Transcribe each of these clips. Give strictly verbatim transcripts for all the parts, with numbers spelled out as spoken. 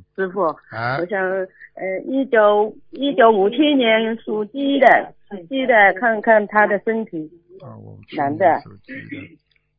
师傅， 啊我想呃，一九一九五七年属鸡的，属鸡的，看看他的身体。 啊，我男的属鸡的，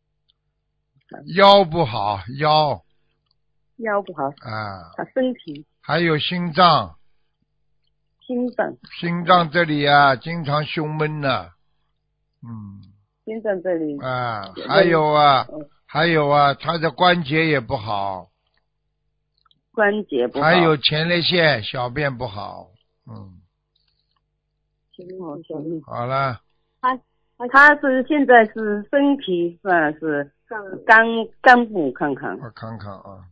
腰不好，腰腰不好， 啊， 他身体还有心脏， 心脏心脏这里啊，经常胸闷呢、嗯， 心脏这里啊，还有啊， 嗯还有啊，他的关节也不好， 关节不好， 还有前列腺小便不好，嗯， 哦小命好了， 他他是现在是身体算是肝肝部看看， 我看看啊，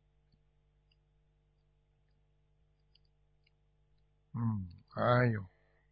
嗯，哎呦，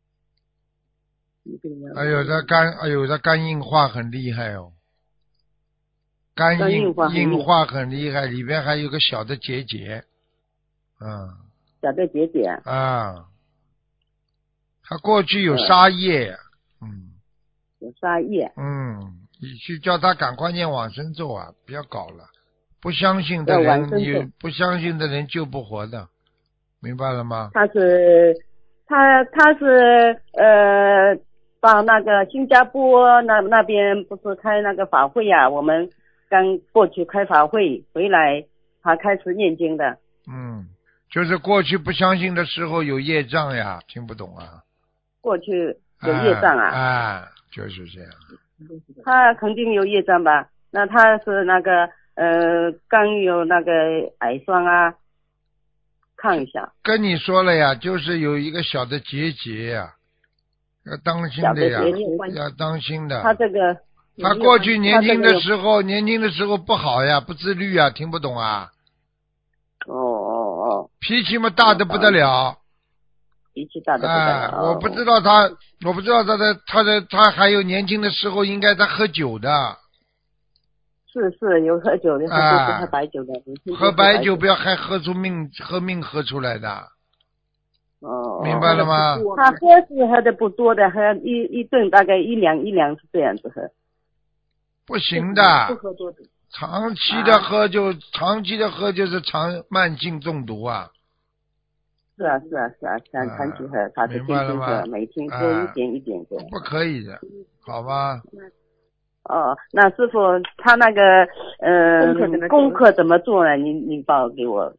哎呦，这肝，哎呦，这肝硬化很厉害哦，肝肝硬硬化很厉害硬化很厉害，里边还有个小的结节，嗯小的结节啊， 啊，他过去有沙叶，嗯有沙叶， 嗯，你去叫他赶快念往生咒啊，不要搞了，不相信的要往人生咒你不相信的人救不活的，明白了吗？ 他是他他是呃到那个新加坡那那边不是开那个法会呀、我们刚过去开法会回来，他开始念经的。 嗯，就是过去不相信的时候有业障呀，听不懂啊？ 过去有业障啊， 哎，哎就是这样。 他肯定有业障吧？那他是那个呃刚有那个癌霜啊，看一下跟你说了呀，就是有一个小的结节呀，要当心小的的呀， 结节。 要当心的。 他这个他过去年轻的候， 时候，年轻的时候不好呀，不自律啊，听不懂啊， 哦哦哦， 脾气嘛大的不得了。 脾气大的不得哎， 了。 我不知道他，我不知道他的，他的，他还有年轻的时候应该在喝酒的。 是是有喝酒的，他都是哎喝白酒的。 喝白酒不要还喝出命，喝命喝出来的， 哦， 明白了吗？ 他喝是喝的不多的，喝一一顿大概一两一两是这样子喝。 不行的， 不喝多的。 长期的喝就、长期的喝就是长慢性中毒啊。 是啊是啊是啊，长长期喝，他是明天天白了吗喝，每天喝一点一点喝。 不可以的，好吧？ 哦，那师傅他那个呃功课怎么做呢？你你报给我。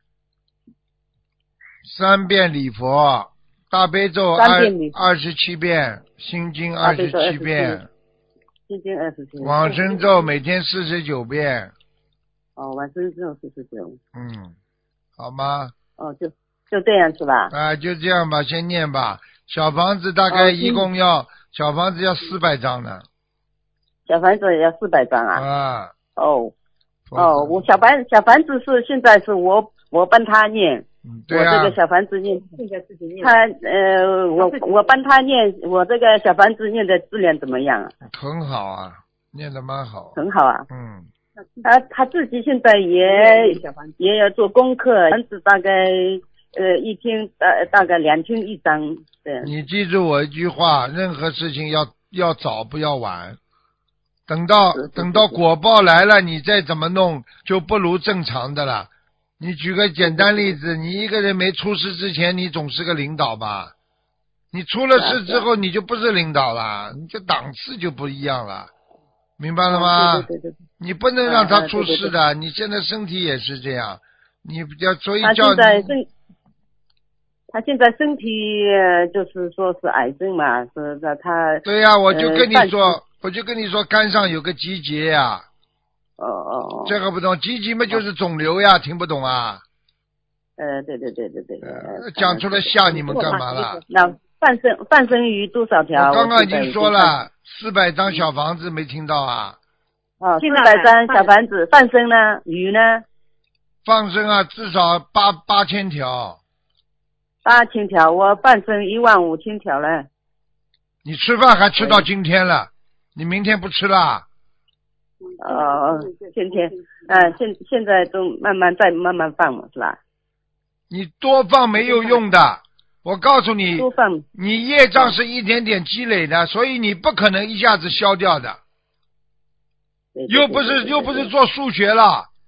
三遍礼佛，大悲咒二三遍礼二十七遍，心经二十大悲咒七遍， 心经二十七。 往生咒每天四十九遍。 哦，往生咒四十九。 嗯，好吗？ 哦，就就这样是吧？ 啊，就这样吧，先念吧。小房子大概一共要、小房子要四百张呢。 小房子也要四百张啊？ 啊。 哦哦，我小房小房子是现在是我我帮他念， 嗯对啊、 我这个小房子念，他呃我我帮他念，我这个小房子念的质量怎么样啊？ 很好啊，念的蛮好。 很好啊。 嗯。 他他自己现在也也要做功课，房子大概呃一天大大概两天一张这样。 你记住我一句话，任何事情要要早不要晚，等到等到果报来了，你再怎么弄就不如正常的了。你举个简单例子，你一个人没出事之前，你总是个领导吧？你出了事之后，你就不是领导了，你这档次就不一样了，明白了吗？ 对对对对。 你不能让他出事的，你现在身体也是这样，你要所以叫他现在身，他现在身体就是说是癌症嘛，是的他。 对呀、啊，我就跟你说，呃、我就跟你说，肝上有个结节呀。 哦哦哦。 这个不懂，结节嘛就是肿瘤呀，听不懂啊？ 呃，对对对对对。 呃，讲出来吓你们干嘛了？ 那放生放生鱼多少条？ 我刚刚已经说了，四百张小房子没听到啊？ 哦，四百张小房子，放生呢？鱼呢？ 放生啊，至少八八千条。 八千条，我放生一万五千条了。 你吃饭还吃到今天了？你明天不吃了？ 哦，今天，嗯、呃，现现在都慢慢再慢慢放嘛，是吧？ 你多放没有用的，我告诉你， 多放， 你业障是一点点积累的，所以你不可能一下子消掉的。 对对对对对对又不是又不是做数学了，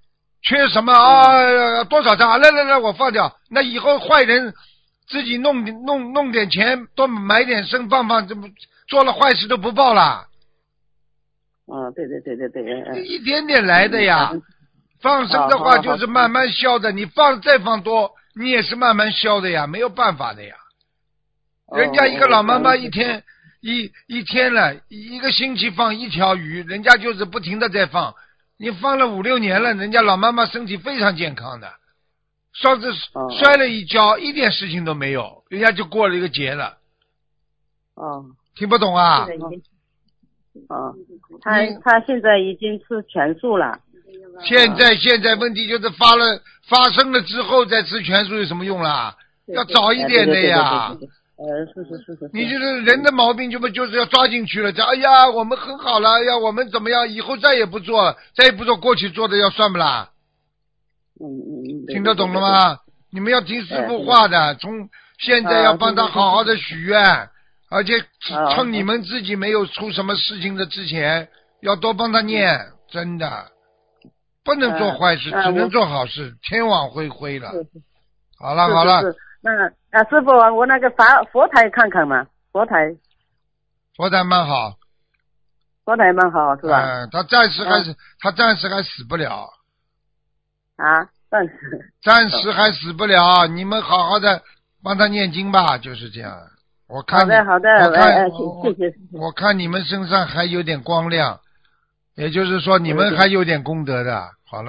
缺什么啊？多少张？来来来，我放掉。那以后坏人自己弄弄弄点钱，多买点生放放，这不做了坏事都不报了。 嗯，对对对对对，嗯， 一点点来的呀。放生的话就是慢慢消的，你放再放多，你也是慢慢消的呀，没有办法的呀。人家一个老妈妈一天一一天了，一个星期放一条鱼，人家就是不停的在放。你放了五六年了，人家老妈妈身体非常健康的，上次摔了一跤，一点事情都没有，人家就过了一个节了。 哦， 听不懂啊？ 哦，他他现在已经吃全素了。 现在现在问题就是发了发生了之后再吃全素有什么用啦？要早一点的呀。 呃，是是是是。 你就是人的毛病，就不就是要抓进去了？这哎呀，我们很好了，呀，我们怎么样？以后再也不做，再也不做过去做的要算不啦？ 嗯嗯嗯。 听得懂了吗？你们要听师傅话的，从现在要帮他好好的许愿，而且趁你们自己没有出什么事情的之前，要多帮他念，真的，不能做坏事，只能做好事，天网恢恢了。好了好了。 那啊，师傅，我那个佛佛台看看嘛，佛台， 佛台蛮好， 佛台蛮好，是吧？ 嗯，他暂时还是、嗯、他暂时还死不了。 啊，暂时。 暂时还死不了，你们好好的帮他念经吧，就是这样。我看好的好的， 我看、 哎、谢谢谢谢。 我看你们身上还有点光亮，也就是说你们还有点功德的。